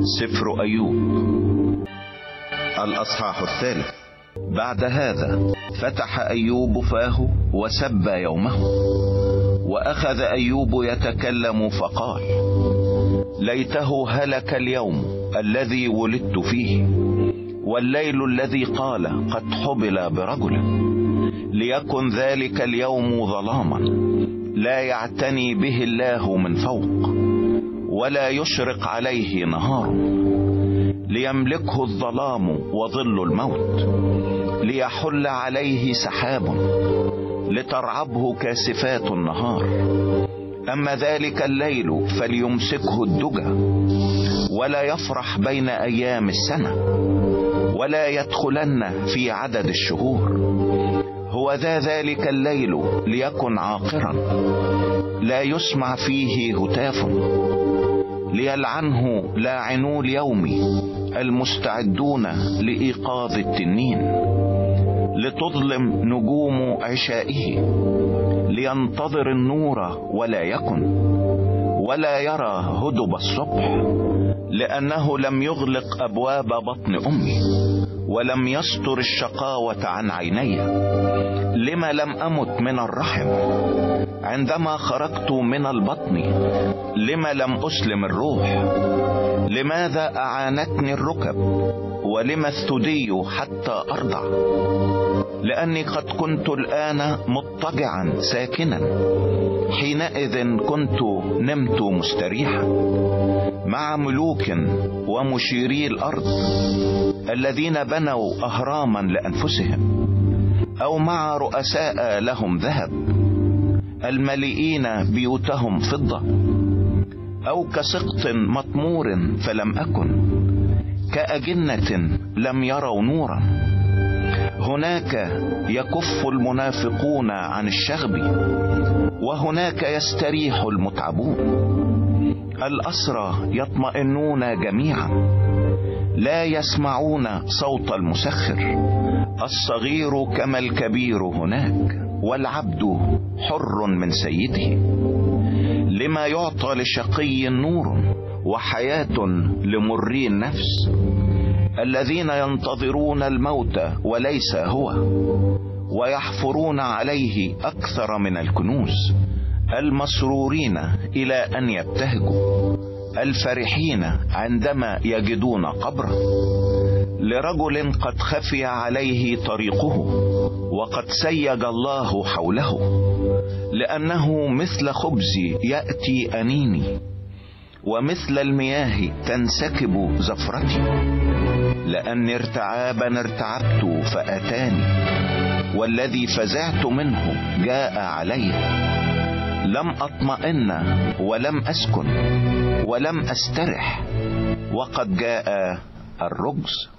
سفر أيوب الأصحاح 3. بعد هذا فتح أيوب فاه وسب يومه، وأخذ أيوب يتكلم فقال: ليته هلك اليوم الذي ولدت فيه، والليل الذي قال قد حبل برجل، ليكن ذلك اليوم ظلاما لا يعتني به الله من فوق، ولا يشرق عليه نهار، ليملكه الظلام وظل الموت، ليحل عليه سحاب، لترعبه كاسفات النهار. أما ذلك الليل فليمسكه الدجى، ولا يفرح بين أيام السنة، ولا يدخلن في عدد الشهور. هو ذلك الليل ليكن عاقرا، لا يسمع فيه هتاف، ليلعنه لاعنو اليوم المستعدون لإيقاظ التنين، لتظلم نجوم عشائه، لينتظر النور ولا يكن، ولا يرى هدب الصبح، لأنه لم يغلق أبواب بطن أمي، ولم يستر الشقاوة عن عيني. لما لم أمت من الرحم عندما خرجت من البطن؟ لما لم أسلم الروح؟ لماذا أعانتني الركب؟ ولما الثدي حتى أرضع؟ لأني قد كنت الآن مضطجعا ساكنا، حينئذ كنت نمت مستريحا مع ملوك ومشيري الأرض الذين بنوا أهراما لأنفسهم، أو مع رؤساء لهم ذهب الملئين بيوتهم فضة، أو كسقط مطمور فلم أكن، كأجنة لم يروا نورا. هناك يكف المنافقون عن الشغب، وهناك يستريح المتعبون. الأسرى يطمئنون جميعا، لا يسمعون صوت المسخر. الصغير كما الكبير هناك، والعبد حر من سيده. لما يعطى لشقي نور وحياة لمري النفس، الذين ينتظرون الموت وليس هو، ويحفرون عليه أكثر من الكنوز، المسرورين إلى أن يبتهجوا، الفرحين عندما يجدون قبره. لرجل قد خفي عليه طريقه، وقد سيج الله حوله، لأنه مثل خبز يأتي أنيني، ومثل المياه تنسكب زفرتي. لأني ارتعابا ارتعبت فأتاني، والذي فزعت منه جاء علي. لم أطمئن ولم أسكن ولم أسترح، وقد جاء الرجز.